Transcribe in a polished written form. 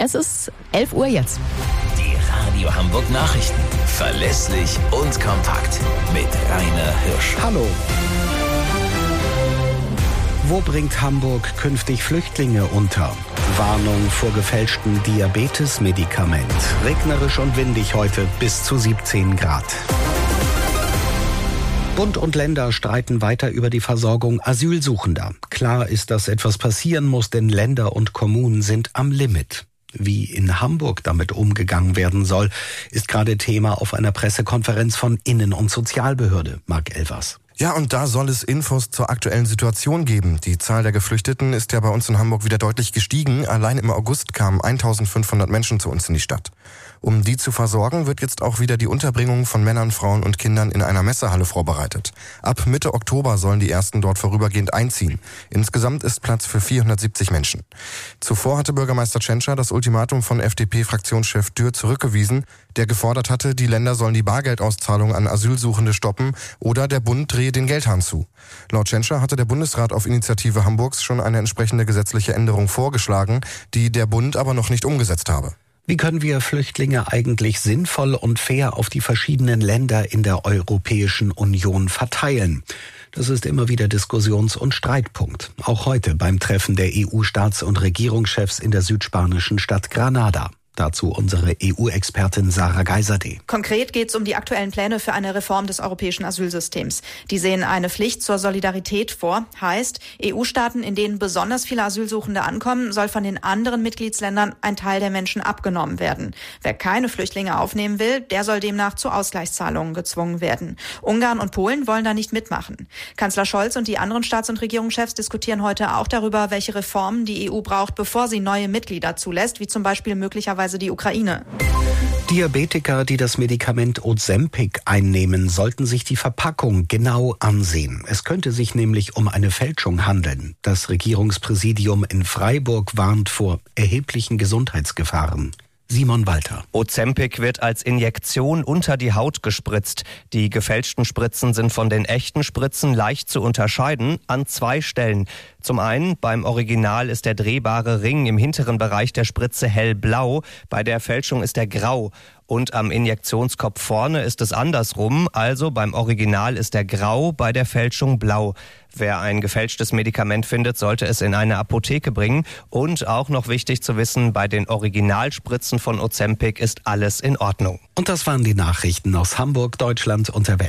Es ist 11 Uhr jetzt. Die Radio Hamburg Nachrichten. Verlässlich und kompakt. Mit Rainer Hirsch. Hallo. Wo bringt Hamburg künftig Flüchtlinge unter? Warnung vor gefälschtem Diabetes-Medikament. Regnerisch und windig heute bis zu 17 Grad. Bund und Länder streiten weiter über die Versorgung Asylsuchender. Klar ist, dass etwas passieren muss, denn Länder und Kommunen sind am Limit. Wie in Hamburg damit umgegangen werden soll, ist gerade Thema auf einer Pressekonferenz von Innen- und Sozialbehörde. Marc Elvers. Ja, und da soll es Infos zur aktuellen Situation geben. Die Zahl der Geflüchteten ist ja bei uns in Hamburg wieder deutlich gestiegen. Allein im August kamen 1500 Menschen zu uns in die Stadt. Um die zu versorgen, wird jetzt auch wieder die Unterbringung von Männern, Frauen und Kindern in einer Messehalle vorbereitet. Ab Mitte Oktober sollen die ersten dort vorübergehend einziehen. Insgesamt ist Platz für 470 Menschen. Zuvor hatte Bürgermeister Tschentscher das Ultimatum von FDP-Fraktionschef Dürr zurückgewiesen, der gefordert hatte, die Länder sollen die Bargeldauszahlung an Asylsuchende stoppen oder der Bund drehe den Geldhahn zu. Laut Tschentscher hatte der Bundesrat auf Initiative Hamburgs schon eine entsprechende gesetzliche Änderung vorgeschlagen, die der Bund aber noch nicht umgesetzt habe. Wie können wir Flüchtlinge eigentlich sinnvoll und fair auf die verschiedenen Länder in der Europäischen Union verteilen? Das ist immer wieder Diskussions- und Streitpunkt. Auch heute beim Treffen der EU-Staats- und Regierungschefs in der südspanischen Stadt Granada. Dazu unsere EU-Expertin Sarah Geiserde. Konkret geht es um die aktuellen Pläne für eine Reform des europäischen Asylsystems. Die sehen eine Pflicht zur Solidarität vor. Heißt, EU-Staaten, in denen besonders viele Asylsuchende ankommen, soll von den anderen Mitgliedsländern ein Teil der Menschen abgenommen werden. Wer keine Flüchtlinge aufnehmen will, der soll demnach zu Ausgleichszahlungen gezwungen werden. Ungarn und Polen wollen da nicht mitmachen. Kanzler Scholz und die anderen Staats- und Regierungschefs diskutieren heute auch darüber, welche Reformen die EU braucht, bevor sie neue Mitglieder zulässt, wie zum Beispiel möglicherweise die Ukraine. Diabetiker, die das Medikament Ozempic einnehmen, sollten sich die Verpackung genau ansehen. Es könnte sich nämlich um eine Fälschung handeln. Das Regierungspräsidium in Freiburg warnt vor erheblichen Gesundheitsgefahren. Simon Walter. Ozempic wird als Injektion unter die Haut gespritzt. Die gefälschten Spritzen sind von den echten Spritzen leicht zu unterscheiden an 2 Stellen. Zum einen, beim Original ist der drehbare Ring im hinteren Bereich der Spritze hellblau, bei der Fälschung ist er grau. Und am Injektionskopf vorne ist es andersrum, also beim Original ist er grau, bei der Fälschung blau. Wer ein gefälschtes Medikament findet, sollte es in eine Apotheke bringen. Und auch noch wichtig zu wissen, bei den Originalspritzen von Ozempic ist alles in Ordnung. Und das waren die Nachrichten aus Hamburg, Deutschland und der Welt.